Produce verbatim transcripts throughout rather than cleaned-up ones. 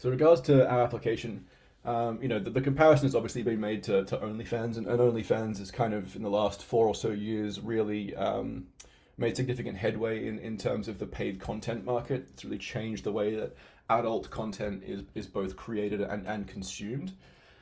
So in regards to our application, um, you know, the, the comparison has obviously been made to, to OnlyFans, and, and OnlyFans has kind of in the last four or so years really um, made significant headway in, in terms of the paid content market. It's really changed the way that adult content is, is both created and, and consumed.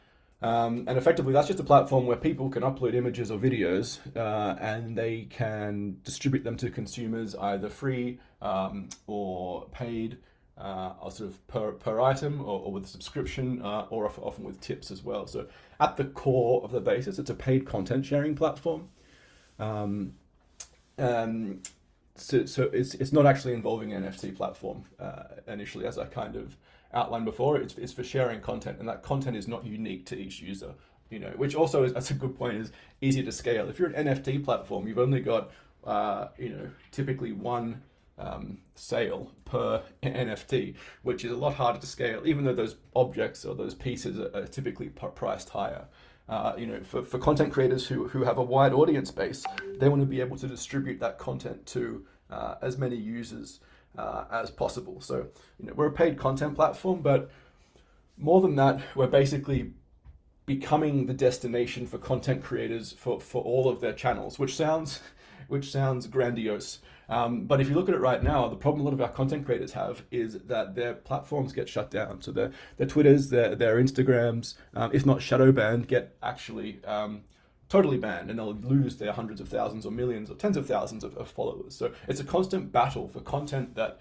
Um, and effectively, that's just a platform where people can upload images or videos uh, and they can distribute them to consumers either free um, or paid, uh, or sort of per, per item or, or with a subscription, uh, or often with tips as well. So at the core of the basis, it's a paid content sharing platform. Um, um, so, so it's it's not actually involving an N F T platform uh, initially, as I kind of outlined before. It's it's for sharing content, and that content is not unique to each user. You know, which also is, that's a good point, is easier to scale. If you're an N F T platform, you've only got uh, you know typically one um, sale per N F T, which is a lot harder to scale, even though those objects or those pieces are, are typically priced higher. Uh, you know, for, for content creators who, who have a wide audience base, they want to be able to distribute that content to uh, as many users uh, as possible. So, you know, we're a paid content platform, but more than that, we're basically becoming the destination for content creators for, for all of their channels, which sounds which sounds grandiose. Um, but if you look at it right now, the problem a lot of our content creators have is that their platforms get shut down. So their their Twitters, their their Instagrams, um, if not shadow banned, get actually um, totally banned, and they'll lose their hundreds of thousands or millions or tens of thousands of, of followers. So it's a constant battle for content that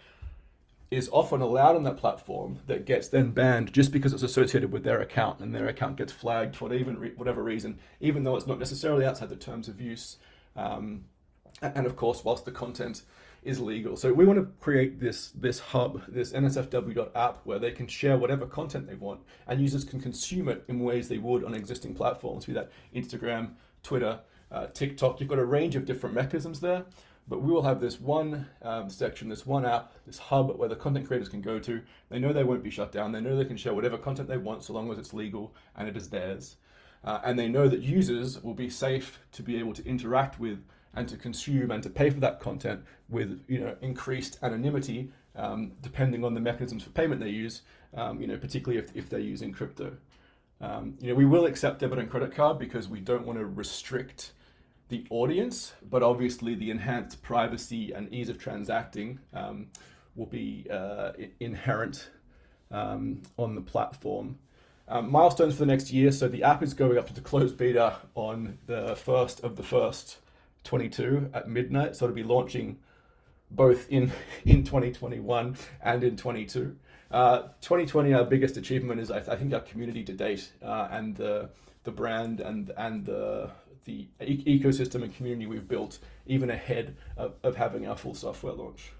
is often allowed on that platform that gets then banned just because it's associated with their account, and their account gets flagged for even whatever reason, even though it's not necessarily outside the terms of use. Um, and of course, whilst the content is legal. So we want to create this this hub, this N S F W dot app, where they can share whatever content they want, and users can consume it in ways they would on existing platforms, be that Instagram, Twitter, uh, TikTok. You've got a range of different mechanisms there, but we will have this one um, section, this one app, this hub where the content creators can go to. They know they won't be shut down. They know they can share whatever content they want so long as it's legal and it is theirs. Uh, and they know that users will be safe to be able to interact with and to consume and to pay for that content with, you know, increased anonymity, um, depending on the mechanisms for payment they use, um, you know, particularly if, if they're using crypto. Um, you know, we will accept debit and credit card because we don't want to restrict the audience, but obviously the enhanced privacy and ease of transacting um, will be uh, inherent um, on the platform. Um, milestones for the next year. So the app is going up to the closed beta on the first of the first twenty-two at midnight. So it'll be launching both in, in twenty twenty-one and in twenty-two. Uh, twenty twenty, our biggest achievement is I, th- I think our community to date, uh, and the the brand and and the the e- ecosystem and community we've built even ahead of, of having our full software launch.